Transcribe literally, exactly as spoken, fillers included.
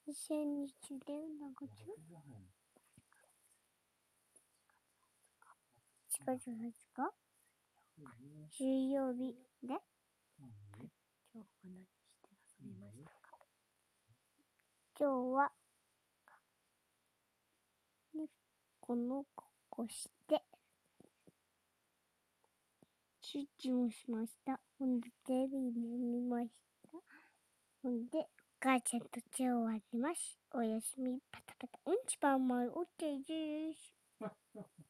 千日で何月？しがつはつか水曜日で、今日は何して遊びましたか？今日はこの格好してスイッチもしました。ほんでテレビも見ました。ほんでお母ちゃんと手を挙げます。おやすみパタパタうんちパンマンオッケーです。